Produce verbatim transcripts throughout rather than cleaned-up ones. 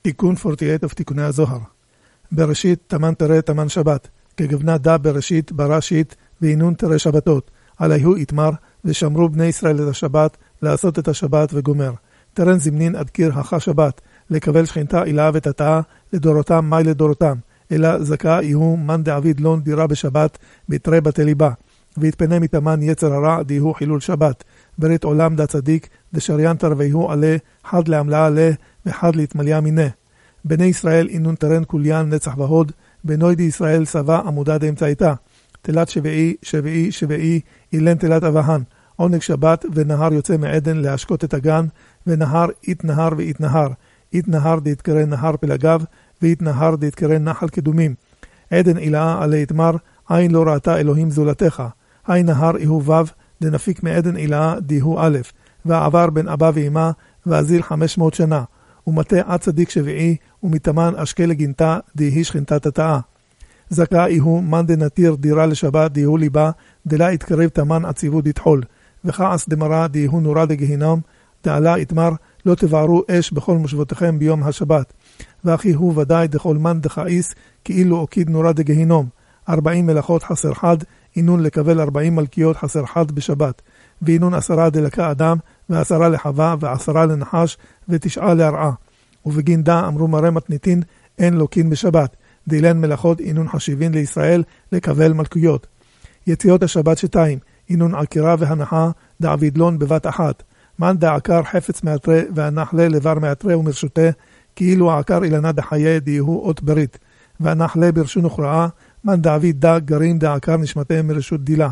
תיקון ארבעים ושמונה of תיקוני הזוהר. בראשית תמן תראה תמן שבת, כגבנה דה בראשית בראשית, ואינון תראה שבתות. עליהו יתמר, ושמרו בני ישראל את השבת, לעשות את השבת וגומר. תרן זמנין עד קיר הכה שבת, לקבל שכינתה אילה ותתאה, לדורותם מי לדורותם. אלא זכה יהו מן דעביד לון דירה בשבת, ביתרי בתי ליבה. והתפנה מתאמן יצר הרע, דיהו חילול שבת. ברית עולם דה צדיק, דשריין תרוויהו עלה, חד לעמלה עלה, וחד להתמליה מיני. בני ישראל אינון תרן כוליין נצח והוד, בנוי די ישראל סבה עמודה דאמצעיתה. תלת שביעי, שביעי, שביעי, אילן תלת אבהן. עונג שבת ונהר יוצא מעדן להשקות את הגן, ונהר אית נהר ואית נהר. אית נהר דהתקרא נהר פלגיו, ואית נהר דהתקרא נחל קדומים. עדן אילאה עלי יתמר, עין לא ראתה אלוהים זולתך. עין נהר איהו וו, דנפיק מעדן אילאה דיהו א', ועבר בין אבא ואמא, ואזיל חמש מאות שנה. ומטה עד צדיק שביעי, ומתאמן אשכה לגינתה, דיהי שכינתה תתאה. זכה איהו מן דנתיר דירה לשבת, דיהו ליבה, דלה התקרב תמן עציבות דתחול. וכעס דמרה דיהו נורה דגהינום, דעלה יתמר, לא תבערו אש בכל מושבותיכם ביום השבת. ואחי הוא ודאי דכל מן דחאיס, כאילו עוקיד נורה דגהינום. ארבעים מלאכות חסר חד, אינון לקבל ארבעים מלכיות חסר חד בשבת. ואינון עשרה דלקה אדם, ועשרה לחווה, ועשרה לנחש, ותשעה להרעה. ובגין דה אמרו מראה מתניתין, אין לוקין בשבת. דילן מלאכות אינון חשיבין לישראל, לקבל מלכויות. יציאות השבת שתיים, אינון עקירה והנחה, דעבידלון בבת אחת. מן דעקר חפץ מעטרה, והנחלה לבר מעטרה ומרשותה, כאילו העקר אילנה דחיה דיהו אות ברית. והנחלה ברשו נוכרעה, מן דעביד דה גרים דעקר נשמתיהם מרשות דילה.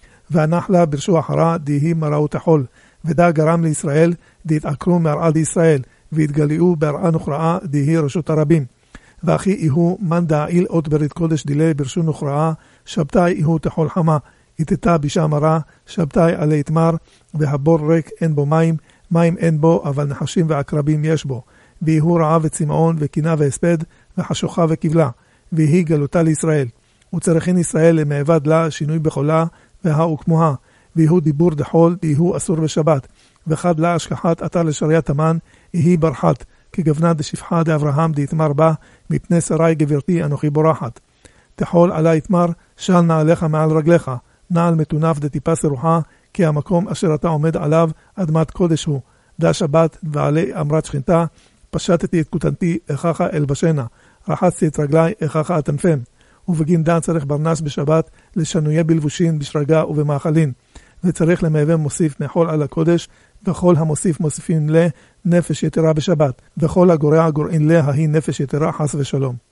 והנחלה ברשו אחרה דיהי מראו תחול. ודה גרם לישראל, דהתעקרו מהרעה דישראל, והתגליעו בהרעה נוכרעה דיהי רשות הרבים. ואחי איהו מן דעיל אות ברית קודש דילה ברשו נוכרעה, שבתאי איהו תחול חמה. איתתה בישה מרה, שבתאי עלי יתמר, והבור ריק אין בו מים, מים אין בו, אבל נחשים ועקרבים יש בו. ויהו רעה וצמאון וקינה והספד, וחשוכה וכבלה, והיא גלותה לישראל. וצריכין ישראל למעבד לה שינוי בחולה, והאו כמוה, ויהו דיבור דחול, ויהו אסור בשבת. וחד לה השכחת אתר לשריית המן, יהי ברחת, כגבנה דשפחה דאברהם דהתמר בה, מפני שרי גברתי אנוכי בורחת. תחול עלי יתמר, של נעליך מעל רגליך, נעל מטונף דטיפה סרוחה, כי המקום אשר אתה עומד עליו, אדמת קודש הוא. דה שבת ועלי אמרת שכינתה, פשטתי את כותנתי, איכך אלבשנה, רחצתי את רגלי, איכך אטנפם. ובגין דה צריך ברנש בשבת, לשנויה בלבושין, בשרגה ובמאכלין. וצריך למהווה מוסיף מחול על הקודש, וכל המוסיף מוסיפין לה נפש יתרה בשבת, וכל הגורע גורעין לה היא נפש יתרה חס ושלום.